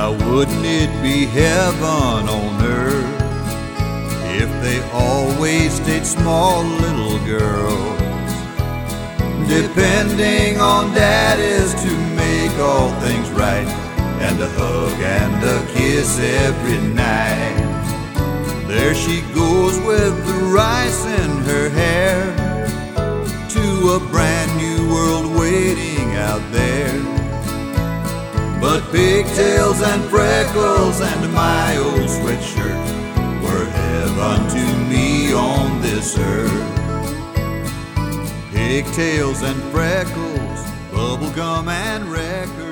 Now wouldn't it be heaven on earth if they always stayed small little girls, depending on daddies to make all things right, and a hug and a kiss every night. There she goes with the rice in her hair, to a brand new world waiting out there. But pigtails and freckles and my old sweatshirt were heaven to me on this earth. Pigtails and freckles, bubblegum and records.